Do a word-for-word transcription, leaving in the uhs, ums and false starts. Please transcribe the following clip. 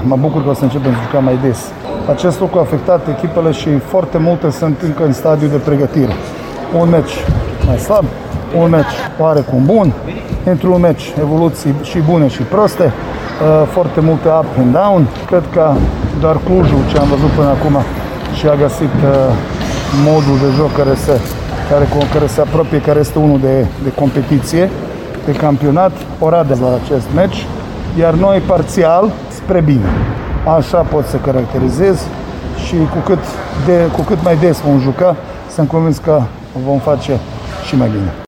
Mă bucur că o să începem să jucăm mai des. Acest lucru a afectat echipele și foarte multe sunt încă în stadiu de pregătire. Un meci mai slab, un meci oarecum bun, într-un meci evoluții și bune și proste, foarte multe up and down. Cred că doar Clujul, ce am văzut până acum, și-a găsit modul de joc care se, care, care se apropie, care este unul de, de competiție, de campionat, Oradea la acest meci, iar noi parțial spre bine. Așa pot să caracterizez și cu cât, de, cu cât mai des vom juca, sunt convins că vom face și mai bine.